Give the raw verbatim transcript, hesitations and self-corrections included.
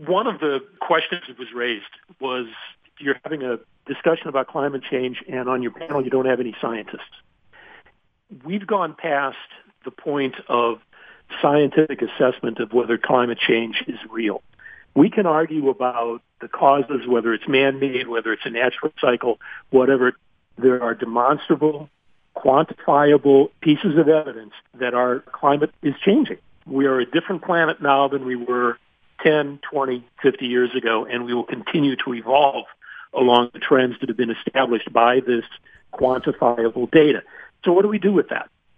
one of the questions that was raised was you're having a discussion about climate change, and on your panel you don't have any scientists. We've gone past the point of scientific assessment of whether climate change is real. We can argue about the causes, whether it's man-made, whether it's a natural cycle, whatever. There are demonstrable, quantifiable pieces of evidence that our climate is changing. We are a different planet now than we were ten, twenty, fifty years ago, and we will continue to evolve along the trends that have been established by this quantifiable data. So what do we do with that?